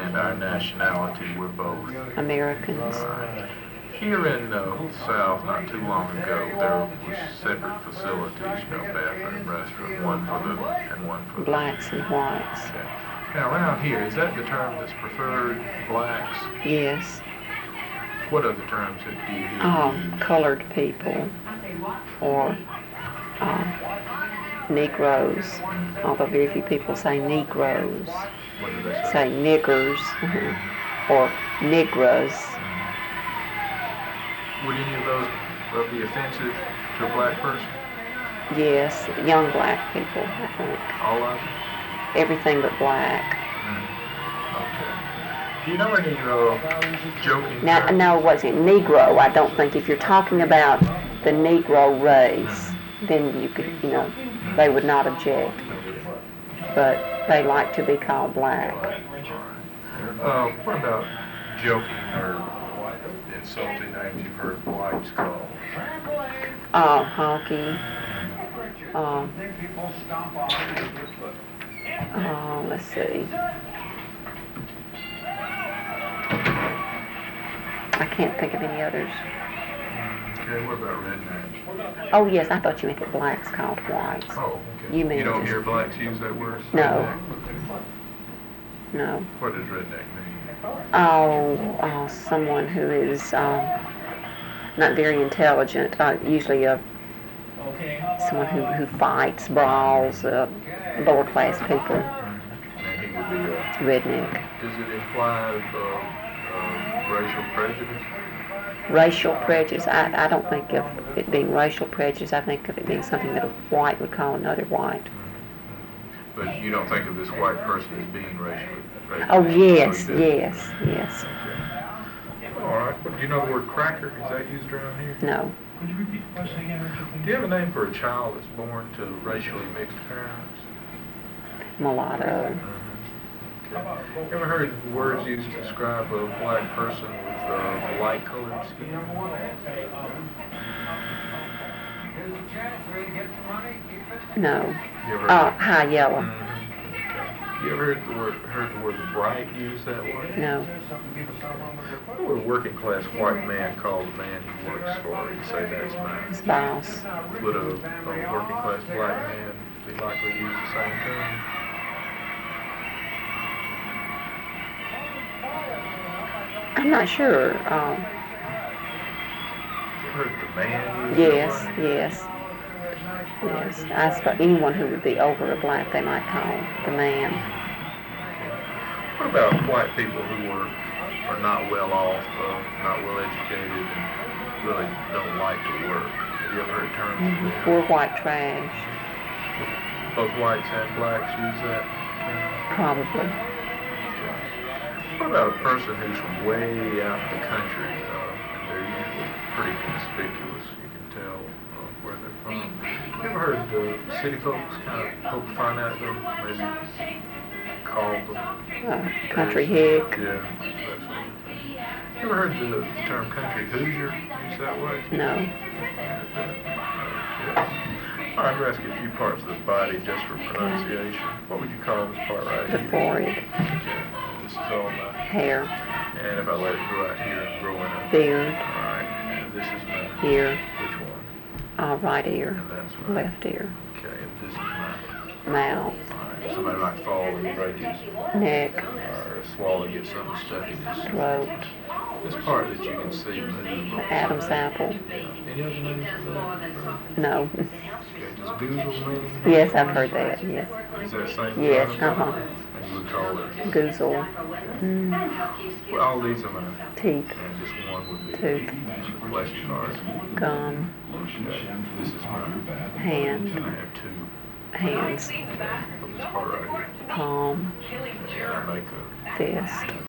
and our nationality, we're both Americans. Here in the South, not too long ago, there was separate facilities, bathroom, restroom, one for the and one for blacks and whites. Okay. Now around here, is that the term that's preferred, blacks? Yes. What other terms do you hear? Colored people, or Negroes, although very few people say Negroes. What do they say? Say niggers, or Negras. Would any of those be offensive to a black person? Yes, young black people, I think. All of them? Everything but black. Okay. Do you know any joking Now, terms? no, it wasn't Negro. I don't think if you're talking about the Negro race, then you could, they would not object. But they like to be called black. What about joking or insulting names you've heard whites called? Honky. Let's see. I can't think of any others. Okay, what about redneck? Oh, yes, I thought you meant that blacks called whites. Oh, okay. You mean don't just- hear blacks use that word? No. Redneck? No. What does redneck mean? Someone who is not very intelligent, usually someone who fights, brawls, lower class people. And he would be Redneck. Does it imply racial prejudice? Racial prejudice, I don't think of it being racial prejudice. I think of it being something that a white would call another white. But you don't think of this white person as being racially prejudiced? Oh, yes, Oh, you do? yes. Okay. All right. Well, do you know the word cracker? Is that used around here? No. Do you have a name for a child that's born to racially mixed parents? Mulatto. Okay. Ever heard words used to describe a black person with light-colored skin? No. You ever heard? High yellow. You ever heard the word bright used that way? No. What would a working class white man call the man he works for? He'd say that's His mine. boss. Would a working class black man be likely to use the same term? I'm not sure. You heard the man use Yes, that word? yes. Yes. I suppose anyone who would be over a black, they might call the man. What about white people who are not well off, not well educated, and really don't like to work? Have you ever heard terms of that? We're white trash, Both whites and blacks use that term? probably. What about a person who's from way out in the country, and they're usually pretty conspicuous? You can tell where they're from. You ever heard the city folks kind of poke fun at them, maybe call them? Country hick. Yeah, that sort of thing. You ever heard the term country hoosier used that way? No. Okay. All right, I'm going to ask you a few parts of the body just for pronunciation. What would you call this part right The here? forehead. Okay. This is all my Hair. And if I let it grow out here and grow in a... Beard. All right. And this is my... Ear. Which one? Right ear. And that's my... Left ear. Okay. And this is my... Mouth. All right. Somebody might fall and break his... Neck. Or swallow, get something stuck in his... Throat. This part that you can see move... Adam's apple. Any other names for that? No. Okay. Does goozle mean? Yes, I've heard that. Yes. Is that same? Yes. And you would call it... Goozle. Well, all these are my... Teeth. And just one would be... Tooth. Flesh part. Gum. Okay. This is my... Hand. I have two. Hands. Of this part right here. Palm. And I make a... Fist.